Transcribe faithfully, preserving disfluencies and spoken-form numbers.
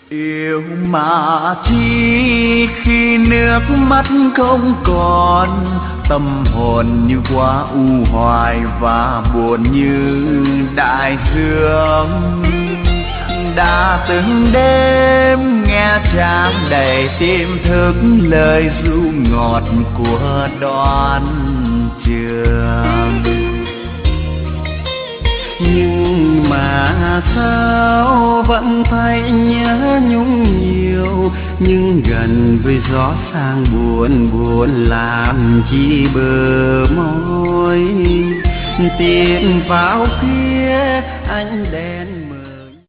Yêu mà chi khi nước mắt không còn, tâm hồn như quá u hoài và buồn như đại dương. Đã từng đêm nghe tràn đầy tim thức lời ru ngọt của Đoan Trường, nhưng mà sao vẫn thấy nhớ nhung nhiều, nhưng gần với gió sang buồn buồn làm chi bờ môi. Tiếng pháo kia ánh đèn